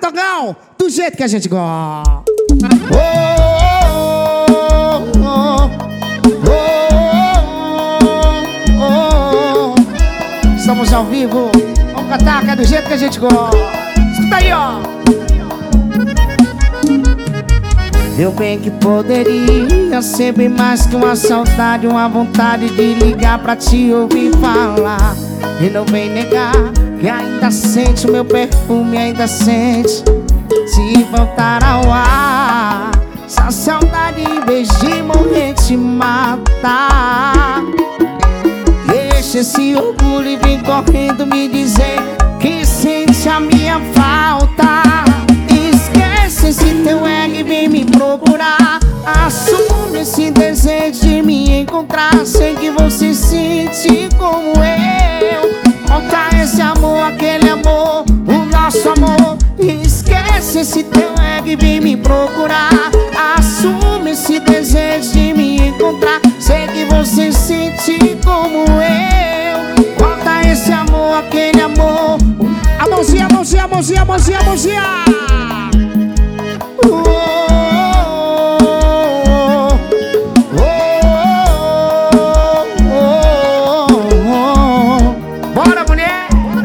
Dogão, do jeito que a gente gosta. Estamos ao vivo. Vamos cantar, que é do jeito que a gente gosta. Escuta aí, ó. Eu bem que poderia ser bem mais que uma saudade, uma vontade de ligar pra te ouvir falar. E não vem negar que ainda sente o meu perfume, ainda sente se voltar ao ar. Essa saudade em vez de morrer te matar. Deixa esse orgulho e vem correndo me dizer que sente a minha falta. Esquece esse teu ego e vem me procurar. Assume esse desejo de me encontrar. Sei que você sente como eu. Volta esse amor, aquele amor, o nosso amor. Esquece esse teu ego e vem me procurar. Assume esse desejo de me encontrar. Sei que você sente como eu. Volta esse amor, aquele amor. A mãozinha, a mãozinha, a mãozinha, a mãozinha, a mãozinha. Bora, mulher!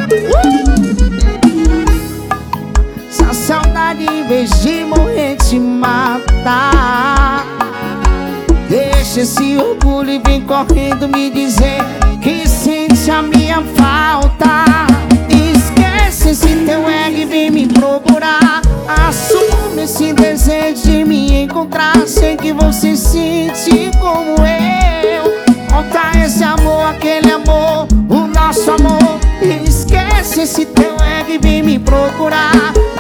Essa saudade em vez de morrer te matar. Deixa esse orgulho e vem correndo me dizer que sente a minha falta. Esquece esse teu ego e vem me procurar. Assume esse desejo de me encontrar. Sei que você sente como eu. Volta esse amor, aquele amor, o nosso amor. Esquece esse teu ego e vem me procurar.